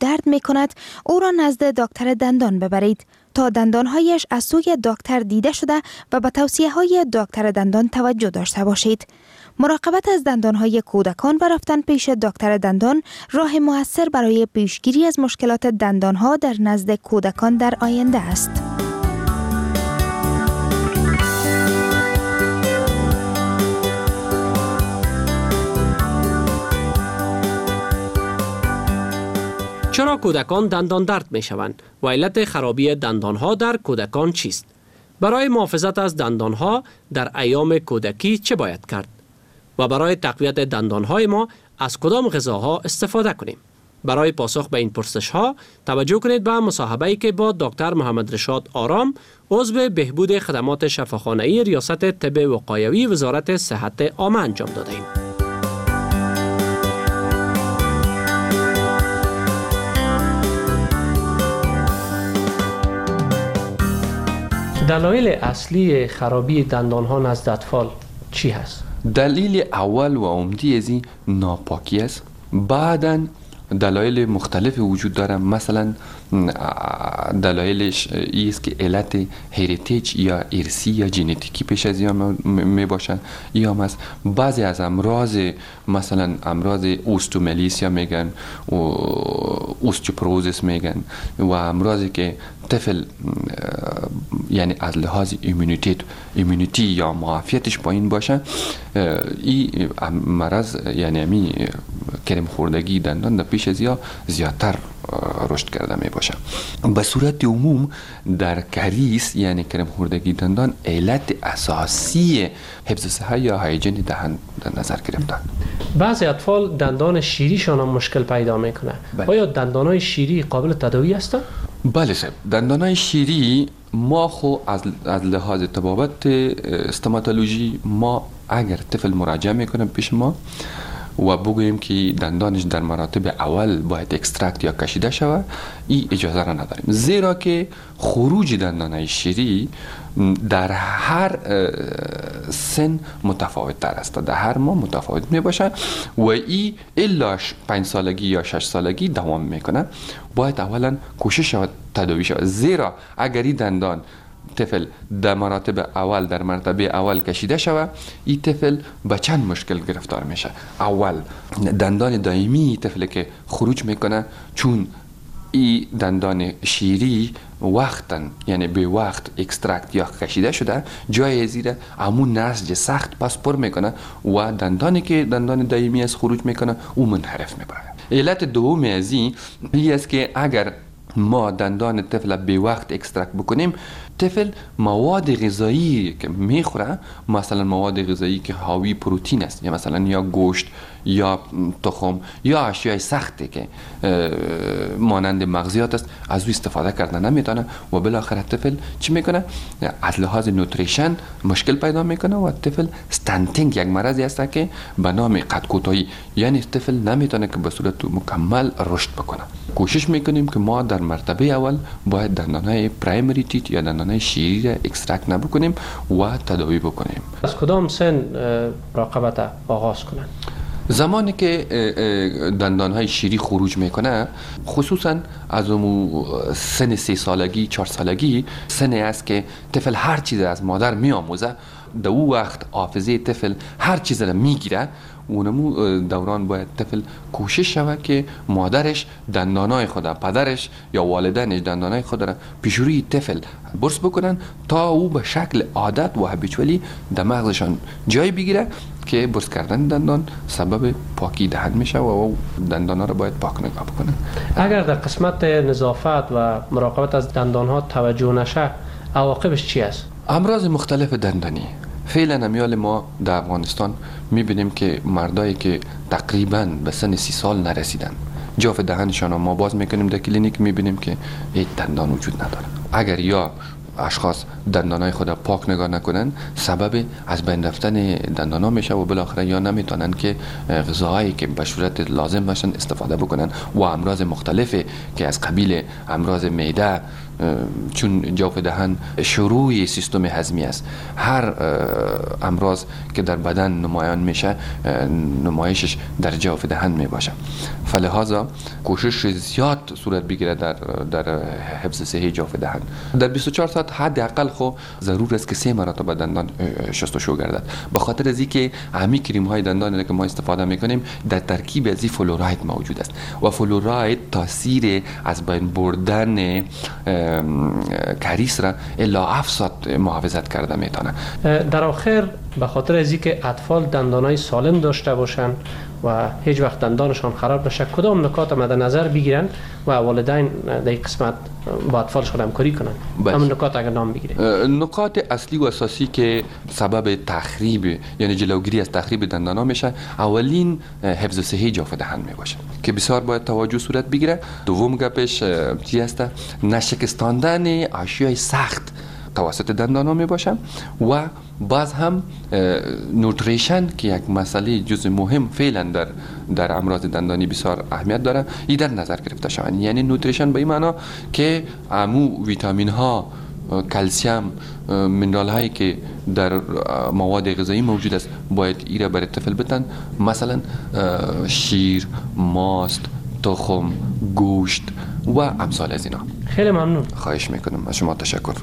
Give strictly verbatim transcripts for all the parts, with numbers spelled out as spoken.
درد می کند، او را نزد دکتر دندان ببرید تا دندانهایش از سوی دکتر دیده شده و به توصیه های دکتر دندان توجه داشته باشید. مراقبت از دندانهای کودکان و رفتن پیش دکتر دندان راه مؤثر برای پیشگیری از مشکلات دندانها در نزد کودکان در آینده است. چرا کودکان دندان درد می شوند و علت خرابی دندانها در کودکان چیست؟ برای محافظت از دندانها در ایام کودکی چه باید کرد؟ و برای تقویت دندانهای ما از کدام غذاها استفاده کنیم؟ برای پاسخ به این پرسش‌ها توجه کنید به مصاحبه‌ای که با دکتر محمد رشاد آرام، عضو بهبود خدمات شفاخانه‌ای ریاست طب وقایوی وزارت صحت عامه انجام داده‌ایم. دلایل اصلی خرابی دندانها نزد اطفال چی هست؟ دلیل اول و عمده از این ناپاکی است. بعداً دلایل مختلف وجود داره. مثلا دلایلش است که علت هریتیج یا ارثی یا ژنتیکی پیش از یا می باشن، یا مثلا بعضی از امراض، مثلا امراض اوستومالیسیا میگن و اوستیوپروزیس میگن و امراضی که طفل یعنی از لحاظ ایمونیتی ایمونیتی یا معافیتش پایین باشه، این مرض یعنی امی کرم خوردگی دندان در پیش از یا زیادتر رشد کرده می باشه. به صورت عموم در کریس یعنی کرم خوردگی دندان علت اساسی حفظ صحت یا هایجین دهان در نظر گرفتن. بعضی اطفال دندان شیریشان هم مشکل پیدا میکنه. آیا دندانهای شیری قابل تداوی هستند؟ بله صاحب، دندانهای شیری ما خو از از لحاظ طبابت استوماتولوژی ما اگر طفل مراجعه میکنه پیش ما و بگوییم که دندانش در مراتب اول باید اکسترکت یا کشیده شود، این اجازه را نداریم، زیرا که خروج دندانهای شیری در هر سن متفاوت تر است، در هر ماه متفاوت می باشه و این الا پنج سالگی یا شش سالگی دوام میکنه. باید اولا کوشش شود تداوی شود، زیرا اگر این دندان طفل در مراتب اول در مرتبه اول کشیده شود، این طفل به چند مشکل گرفتار میشه. اول دندان دائمی طفل که خروج میکنه، چون این دندان شیری وقتا یعنی به وقت اکسترکت یا کشیده شده، جای زیر همون نسج سخت پس پر میکنه و دندانی که دندان دائمی از خروج میکنه او منحرف میبره. علت دوم از این است که اگر ما دندان طفل به وقت اکسترکت بکنیم، طفل مواد غذایی که میخوره، مثلا مواد غذایی که حاوی پروتئین است، یا مثلا یا گوشت یا تخم یا اشیاء سختی که مانند مغزیات است، از او استفاده کردن نمیتونه و بالاخره طفل چی میکنه؟ از لحاظ نوتریشن مشکل پیدا میکنه و طفل استنتینگ یک مرضی است که به نام قد کوتاهی، یعنی طفل نمیتونه که به صورت مکمل رشد بکنه. کوشش میکنیم که ما در مرتبه اول باید دندانهای پرایمری تیت یا دندانهای شیری را اکسترکت نبکنیم و تداوی بکنیم. از کدام سن مراقبت آغاز کنن؟ زمانی که دندانهای شیری خروج میکنه، خصوصا از اون سن سه سالگی چهار سالگی سنی است که طفل هر چیز از مادر میآموزه، در اون وقت حافظه طفل هر چیز را میگیره. اونمو دوران باید طفل کوشش شود که مادرش دندانای خود، پدرش یا والدینش دندانای خود را پیش روی طفل برس بکنن تا او به شکل عادت و هابیچوالی در مغزشان جای بگیره که برس کردن دندان سبب پاکی دهن میشه و او دندانا را باید پاک نگاه بکنن. اگر در قسمت نظافت و مراقبت از دندانها توجه نشه، عواقبش چی است؟ امراض مختلف دندانی. فعلا امیال ما در افغانستان میبینیم که مردایی که تقریبا به سن سی سال نرسیدن، جاف دهنشان ما باز میکنیم در کلینیک، میبینیم که هیچ دندان وجود نداره. اگر یا اشخاص دندانای خود پاک نگاه نکنن، سبب از بین رفتن دندانا میشه و بالاخره یا نمیتونن که غذاهایی که به صورت لازم باشن استفاده بکنن و امراض مختلفی که از قبیل امراض معده، چون جوف دهن شروع سیستم هضمی است. هر امراض که در بدن نمایان میشه نمایشش در جوف دهن می باشه. فلهذا کوشش زیاد صورت بگیره در در حفظ صحی جوف دهن. در بیست و چهار ساعت حداقل خو ضرور است که سه مرتبه دندان شستشو گردد. به خاطر از اینکه همه کریم های دندان که ما استفاده میکنیم در ترکیب از فلوراید موجود است و فلوراید تاثیر از بین بردن کریس را الا افساد محافظت کرده میتونه. در آخر به خاطر از اینکه اطفال دندانای سالم داشته باشن و هیچ وقت دندانشان خراب نشه، کدام نکات مد نظر بگیرن و والدین در این قسمت با اطفالشان همکاری کنن؟ همون نکات اگر نام بگیرید. نکات اصلی و اساسی که سبب تخریب یعنی جلوگیری از تخریب دندانا میشه، اولین حفظ صحی جوف دهن میباشه که بسیار باید توجه صورت بگیره. دوم گپش چی هست؟ نشکستاندن اشیاء سخت توسط دندانا می باشه و باز هم نوتریشن که یک مسئله جزء مهم فعلا در در امراض دندانی بسیار اهمیت داره، این در نظر گرفته شود. یعنی نوتریشن به این معنا که امو ویتامین ها، کلسیم، منرال هایی که در مواد غذایی موجود است باید ایره برای طفل بتن، مثلا شیر، ماست، تخم، گوشت و امثال از اینا. خیلی ممنون. خواهش میکنم. از شما تشکر.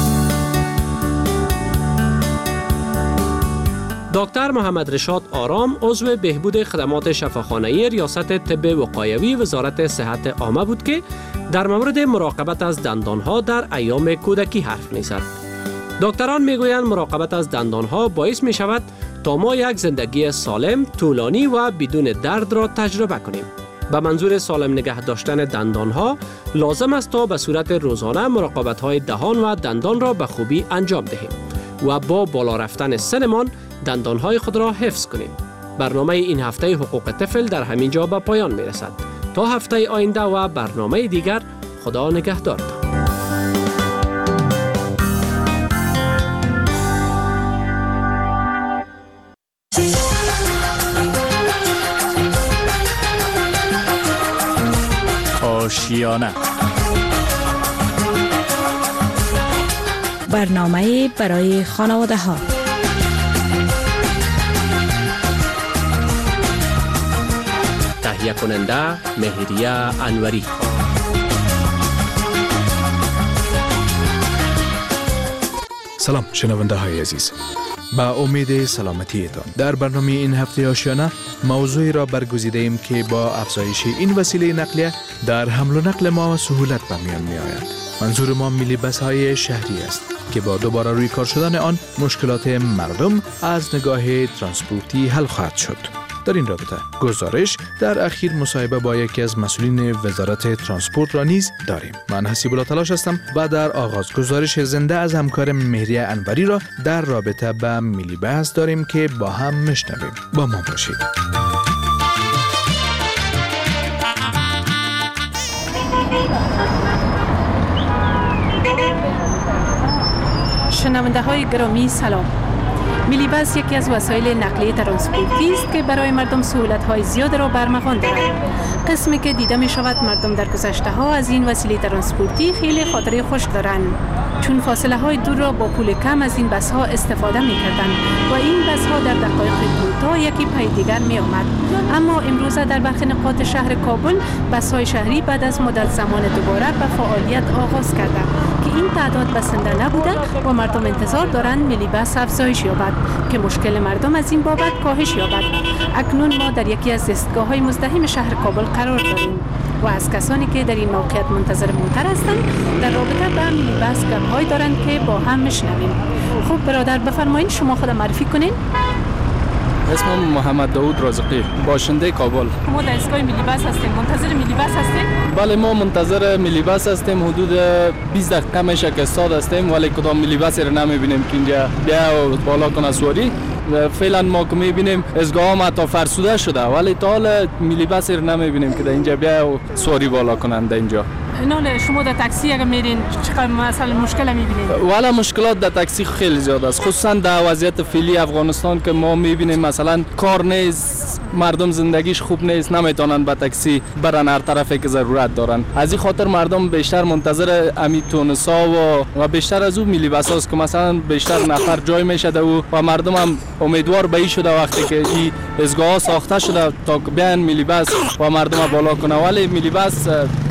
دکتر محمد رشاد آرام عضو بهبود خدمات شفاخانه‌ای ریاست طب وقایوی وزارت صحت عامه بود که در مورد مراقبت از دندانها در ایام کودکی حرف می‌زد. دکتران میگویند مراقبت از دندانها باعث می شود تا ما یک زندگی سالم، طولانی و بدون درد را تجربه کنیم. به منظور سالم نگه داشتن دندانها لازم است تا به صورت روزانه مراقبت‌های دهان و دندان را به خوبی انجام دهیم و با بالا رفتن سنمان دندانهای خود را حفظ کنیم. برنامه این هفته حقوق طفل در همین جا به پایان می رسد. تا هفته آینده و برنامه دیگر، خدا نگهدارتان. آشیانه برنامه برای خانواده ها. تهیه کننده مهریه انوری. سلام شنونده های عزیز، با امید سلامتیتان در برنامه این هفته آشیانه موضوعی را برگزیده ایم که با افزایش این وسیله نقلیه در حمل و نقل ما سهولت به میان می آید. منظور ما میلی بس های شهری است که با دوباره روی کار شدن آن مشکلات مردم از نگاه ترانسپورتی حل خواهد شد. در این رابطه گزارش در اخیر مصاحبه با یکی از مسئولین وزارت ترانسپورت را نیز داریم. من حسیب الله تلاش هستم و در آغاز گزارش زنده از همکار مهریه انوری را در رابطه با میلی بس داریم که با هم میشنویم. با ما باشید. شنونده های گرامی سلام. میلی بس یکی از وسایل نقلیه ترانسپورتی است که برای مردم سهولت های زیاد را برمغان دارد. قسمی که دیده می شود مردم در گذشته ها از این وسیله ترانسپورتی خیلی خاطره خوش دارند، چون فاصله های دور را با پول کم از این بس ها استفاده می کردند و این بس ها در دقایق کوتاه یکی پای دیگر می آمد. اما امروزه در برخی نقاط شهر کابل بس های شهری بعد از مدت زمان دوباره به فعالیت آغاز کرده که این تعداد بسنده نبوده و مردم انتظار دارند میلی بس افزایش یابد که مشکل مردم از این بابت کاهش یابد. اکنون ما در یکی از ایستگاه های مزدحم شهر کابل قرار داریم و از کسانی که در این موقعیت منتظر موتر هستند در رابطه با میلی بس گپ‌هایی دارند که با هم میشنویم. خب برادر بفرمایید شما خود معرفی کنین. اسمم محمد داود رازقی، باشنده کابل. ما در ایستگاه میلی بس هستیم. منتظر میلی بس هستیم؟ بله ما منتظر میلی بس هستیم. حدود بیست دقیقه میشه که استاد هستیم ولی کدام میلی بسی رو نمیبینیم که اینجا بیا و بالا کنه سواری. فعلا ما که میبینیم ایستگاه هم حتی فرسوده شده ولی تا حال میلی بسی رو نمیبینیم که در اینجا بیا و سواری بالا کنند. اینجا اینا شما در تاکسی اگه میرین چقدر مثلا مشکل میبینید؟ والا مشکلات در تاکسی خیلی زیاد است، خصوصا در وضعیت فعلی افغانستان که ما میبینیم مثلا کار نیست، مردم زندگیش خوب نیست، نمیتونن با تاکسی برن هر طرفی که ضرورت دارن. از این خاطر مردم بیشتر منتظر امی تونسا و و بیشتر از اون میلی بس است که مثلا بیشتر نفر جای میشه و و مردم هم امیدوار به این شده وقتی که این ایستگاه ساخته شده تا بیان میلی بس و مردم بالا کنه، ولی میلی بس